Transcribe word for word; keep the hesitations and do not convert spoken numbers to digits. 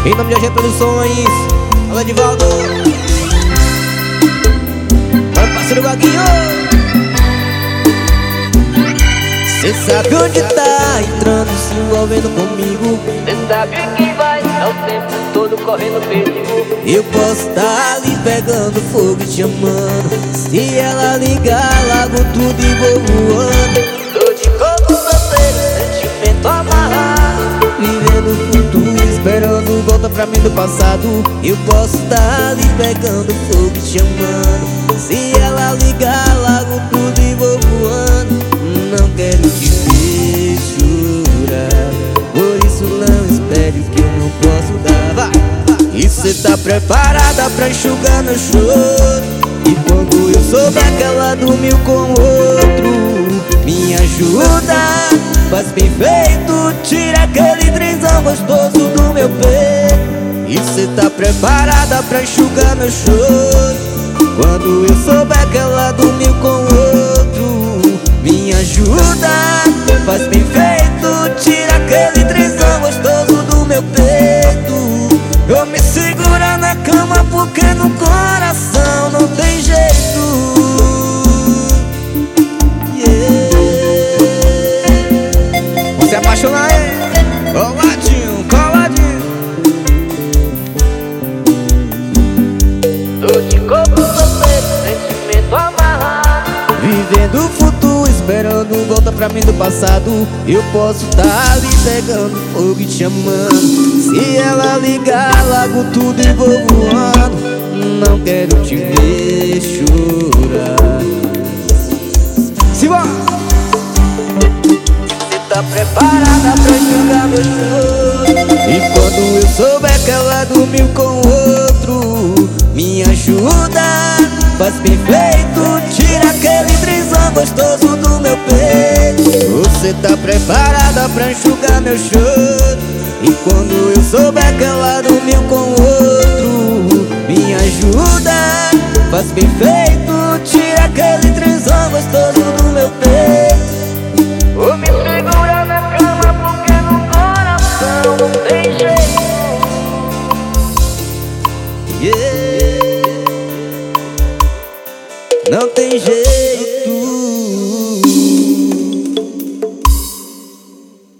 Em nome de A G Produções, alô Edivaldo, vai parceiro Vaguinho. Cê sabe onde tá entrando, se envolvendo comigo. Cê sabe que vai, é o tempo todo correndo perigo. Eu posso tá ali pegando fogo e te amando. Se ela ligar, largo tudo e vou voando. Tô de corpo solteiro, sentimento amarrado, vivendo o futuro, esperando volta pra mim do passado. Eu posso tá ali pegando fogo e te amando. Se ela ligar, largo tudo e vou voando. Não quero te ver chorar, por isso não espere que eu não posso dar. Vai, vai. E cê tá preparada pra enxugar meu choro? E quando eu souber que ela dormiu com outro, me ajuda, faz bem feito, tira aquele trisão gostoso do meu peito. E cê tá preparada pra enxugar meu choro? Quando eu souber que ela dormiu com outro, me ajuda, faz bem feito, tira aquele trisão gostoso do meu peito. Eu me segura na cama porque no coração não tem jeito. Yeah. Vamos se apaixonar, hein? Coladinho, coladinho. tô de corpo solteiro, sentimento amarrado, Vivendo o futuro, esperando volta pra mim do passado. Eu posso tá ali pegando fogo e te amando. Se ela ligar, largo tudo e vou voando. Não quero te ver chorar. Simbora! cê tá preparada pra enxugar meu choro? E quando eu souber que ela dormiu com outro, me ajuda, faz bem feito, tira aquele trisão gostoso do meu peito. Você tá preparada pra enxugar meu choro? E quando eu souber que ela dormiu com outro, me ajuda, faz bem feito, tira aquele trisão gostoso do meu peito. Vou me segurar na cama porque no coração não tem jeito. Yeah. Não tem jeito.